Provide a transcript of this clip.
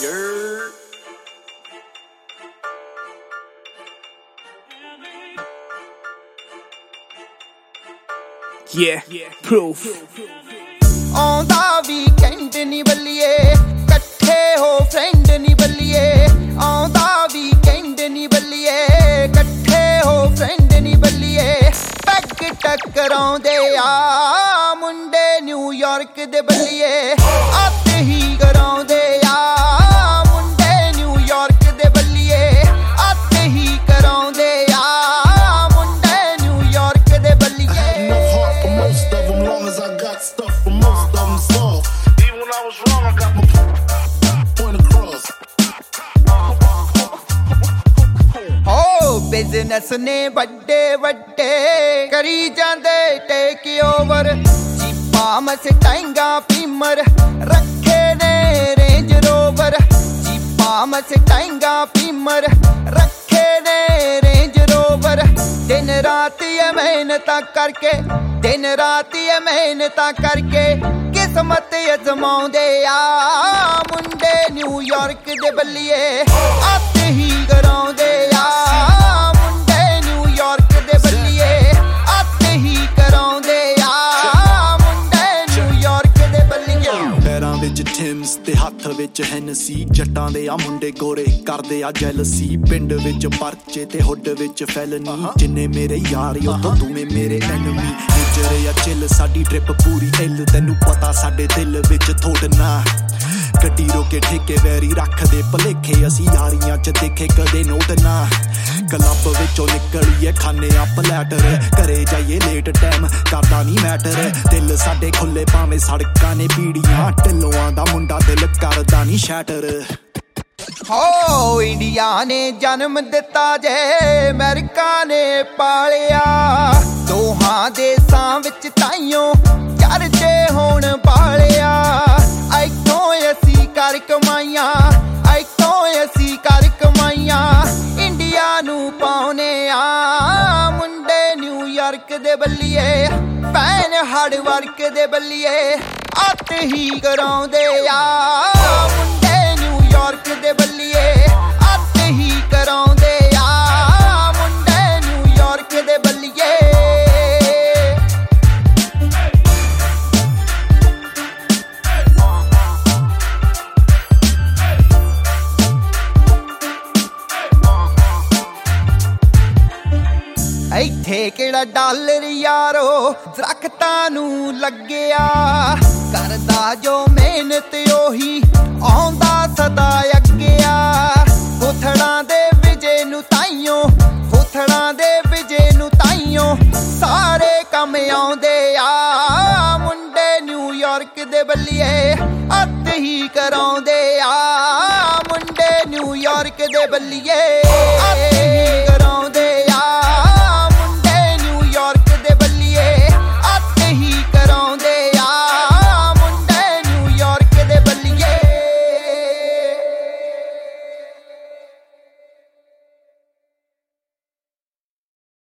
Yeah, proof. ਆਉਂਦਾ weekend ਨੀ ਬੱਲੀਏ ਇਕੱਠੇ ਹੋ ਫਰੈਂਡ ਨੀ ਬੱਲੀਏ ਆਉਂਦਾ ਵੀਕੈਂਡ ਨੀ ਬੱਲੀਏ ਇਕੱਠੇ ਹੋ ਫਰੈਂਡ ਨੀ ਬੱਲੀਏ ਪੈਗ ਟਕਰਾਉਂਦੇ ਆ ਮੁੰਡੇ ਨਿਊਯਾਰਕ ਦੇ ਬੱਲੀਏ ਆਤੇ ਹੀ ਕਰਾਉਂਦੇ ਆ ਮੁੰਡੇ ਨਿਊਯਾਰਕ ਦੇ ਬੱਲੀਏ ਆਤੇ ਹੀ ਕਰਾਉਂਦੇ ਆ ਮੁੰਡੇ ਨਿਊਯਾਰਕ ਦੇ ਬੱਲੀਏ Most of them, long as I got stuff for most of them soft. Even when I was wrong, I got my point across. Oh, business ने बड़े बड़े करी जांदे टेक ओवर जीपा मस्टैंगा पीमर रखे ने रेंज रोवर जीपा मस्टैंगा पीमर रखे ने रेंज रोवर दिन रात ये मेहनत करके दिन रात ये मेहनत करके किस्मत अजमाउंदे आ मुंडे न्यूयॉर्क दे बल्लिए आते ही कराउंदे आ मुंडे न्यूयॉर्क दे बल्लिए आते ही कराउंदे आ मुंडे न्यूयॉर्क दे बल्लिए ਪੈਰਾਂ ਵਿੱਚ ਟਿਮਸ ਤੇ ਹੱਥ ਵਿੱਚ ਹੈਨਸੀ ਜੱਟਾਂ ਦੇ ਆ ਮੁੰਡੇ ਗੋਰੇ ਕਰਦੇ ਆ ਜੈਲਸੀ ਪਿੰਡ ਵਿੱਚ ਪਰਚੇ ਤੇ ਹੁੱਡ ਵਿੱਚ ਫੈਲਨੀ ਜਿੰਨੇ ਮੇਰੇ ਯਾਰ ਉਦੋਂ ਤੂੰ ਮੇਰੇ ਐਨਮੀ ਨਿਜਰੇ ਆ ਚਿੱਲ ਸਾਡੀ ਟ੍ਰਿਪ ਪੂਰੀ ਇੱਲ ਤੈਨੂੰ ਪਤਾ ਸਾਡੇ ਦਿਲ ਵਿੱਚ ਥੋੜਨਾ ਗੱਡੀ ਰੋਕੇ ਠੇਕੇ ਵੈਰੀ ਰੱਖਦੇ ਭਲੇਖੇ ਅਸੀਂ ਯਾਰੀਆਂ ਚ ਦੇਖੇ ਕਦੇ ਨੋਟ ਨਾ ਕਲੱਬ ਵਿੱਚੋਂ ਨਿਕਲੀਏ ਖਾਨੇ ਆ ਪਲੈਟਰ ਘਰੇ ਜਾਈਏ ਲੇਟ ਟਾਈਮ ਕਰਦਾ ਨਹੀਂ ਮੈਟਰ ਦਿਲ ਸਾਡੇ ਖੁੱਲੇ ਭਾਵੇਂ ਸੜਕਾਂ ਨੇ ਪੀੜੀਆਂ ਢਿੱਲੋਆਂ ਦਾ ਮੁੰਡਾ ਦਿਲ ਕਰਦਾ ਨਹੀਂ ਸ਼ੈਟਰ ਹੋ ਇੰਡੀਆ ਨੇ ਜਨਮ ਦਿੱਤਾ ਜੇ ਅਮਰੀਕਾ ਨੇ ਪਾਲਿਆ ਦੋਹਾਂ ਦੇਸਾਂ ਵਿੱਚ ਤਾਈਓ ਚਰਚੇ ਹੋਣ ਵਾਲਿਆ ਇੱਥੋਂ ਅਸੀਂ ਕਰ ਕਮਾਈਆਂ ਇੱਥੋਂ ਅਸੀਂ ਕਰ ਕਮਾਈਆਂ ਇੰਡੀਆ ਨੂੰ ਪਾਉਨੇ ਆ ਮੁੰਡੇ ਨਿਊਯਾਰਕ ਦੇ ਬੱਲੀਏ ਪੈਨ ਹਾਰਡ ਵਰਕ ਦੇ ਬੱਲੀਏ ਆਤ ਹੀ ਕਰਾਉਂਦੇ ਆ ਮੁੰਡੇ ਨਿਊਯਾਰਕ ਦੇ ਬੱਲੀਏ ਆਤ ਹੀ ਕਰਾਉਂਦੇ ਆ ਮੁੰਡੇ ਨਿਊਯਾਰਕ ਦੇ ਬੱਲੀਏ ਇੱਥੇ ਕਿਹੜਾ ਡਾਲਰ ਯਾਰੋ ਦਰਖਤਾਂ ਨੂੰ ਲੱਗਿਆ ਕਰਦਾ ਜੋ ਮਿਹਨਤ ਉਹੀ ਆਉਂਦਾ ਸਦਾ ਅੱਗਿਆ ਹੁਥੜਾਂ ਦੇ ਵਿਜੇ ਨੂੰ ਤਾਈਓ ਹੁਥੜਾਂ ਦੇ ਵਿਜੇ ਨੂੰ ਤਾਈਓ ਸਾਰੇ ਕੰਮ ਆਉਂਦੇ ਆ ਮੁੰਡੇ ਨਿਊਯਾਰਕ ਦੇ ਬੱਲੀਏ ਅੱਤ ਹੀ ਕਰਾਉਂਦੇ ਆ ਮੁੰਡੇ ਨਿਊਯਾਰਕ ਦੇ ਬੱਲੀਏ